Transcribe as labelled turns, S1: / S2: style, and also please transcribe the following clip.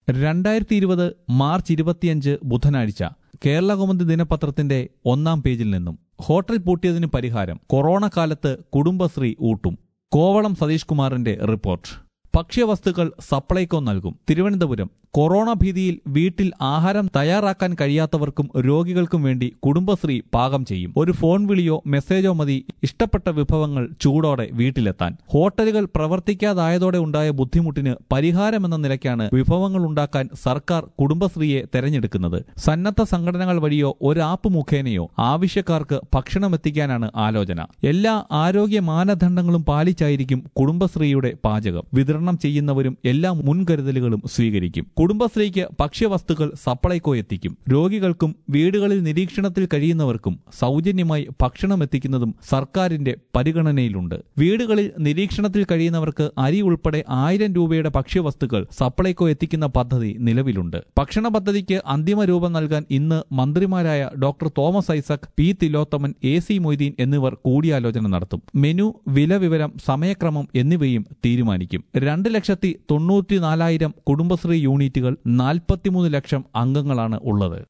S1: 2020 March 25 ബുധനാഴ്ച കേരളകൗമുദി ദിനപത്രത്തിന്റെ 1-ാം പേജിൽ നിന്നും ഹോട്ടൽ പൂട്ടിയതിന് പരിഹാരം കൊറോണ കാലത്ത് കുടുംബശ്രീ ഊട്ടും. കോവളം സതീഷ് കുമാറിന്റെ റിപ്പോർട്ട്. ഭക്ഷ്യവസ്തുക്കൾ സപ്ലൈകോ നൽകും. തിരുവനന്തപുരം. കൊറോണ ഭീതിയിൽ വീട്ടിൽ ആഹാരം തയ്യാറാക്കാൻ കഴിയാത്തവർക്കും രോഗികൾക്കും വേണ്ടി കുടുംബശ്രീ പാകം ചെയ്യും. ഒരു ഫോൺ വിളിയോ മെസ്സേജോ മതി ഇഷ്ടപ്പെട്ട വിഭവങ്ങൾ ചൂടോടെ വീട്ടിലെത്താൻ. ഹോട്ടലുകൾ പ്രവർത്തിക്കാതായതോടെ ഉണ്ടായ ബുദ്ധിമുട്ടിന് പരിഹാരമെന്ന നിലയ്ക്കാണ് വിഭവങ്ങൾ ഉണ്ടാക്കാൻ സർക്കാർ കുടുംബശ്രീയെ തെരഞ്ഞെടുക്കുന്നത്. സന്നദ്ധ സംഘടനകൾ വഴിയോ ഒരു ആപ്പ് മുഖേനയോ ആവശ്യക്കാർക്ക് ഭക്ഷണം എത്തിക്കാനാണ് ആലോചന. എല്ലാ ആരോഗ്യ മാനദണ്ഡങ്ങളും പാലിച്ചായിരിക്കും കുടുംബശ്രീയുടെ പാചകം. വിതരണം ചെയ്യുന്നവരും എല്ലാ മുൻകരുതലുകളും സ്വീകരിക്കും. കുടുംബശ്രീക്ക് ഭക്ഷ്യവസ്തുക്കൾ സപ്ലൈകോ എത്തിക്കും. രോഗികൾക്കും വീടുകളിൽ നിരീക്ഷണത്തിൽ കഴിയുന്നവർക്കും സൗജന്യമായി ഭക്ഷണം എത്തിക്കുന്നതും സർക്കാരിന്റെ പരിഗണനയിലുണ്ട്. വീടുകളിൽ നിരീക്ഷണത്തിൽ കഴിയുന്നവർക്ക് അരി ഉൾപ്പെടെ 1000 രൂപയുടെ ഭക്ഷ്യവസ്തുക്കൾ സപ്ലൈകോ എത്തിക്കുന്ന പദ്ധതി നിലവിലുണ്ട്. ഭക്ഷണ പദ്ധതിക്ക് അന്തിമ രൂപം നൽകാൻ ഇന്ന് മന്ത്രിമാരായ doctor Thomas Isaac, P Thilothaman, AC Moideen എന്നിവർ കൂടിയാലോചന നടത്തും. മെനു, വില വിവരം, സമയക്രമം എന്നിവയും തീരുമാനിക്കും. 2,94,000 കുടുംബശ്രീ യൂണിറ്റുകൾ, 43 ലക്ഷം അംഗങ്ങളാണ് ഉള്ളത്.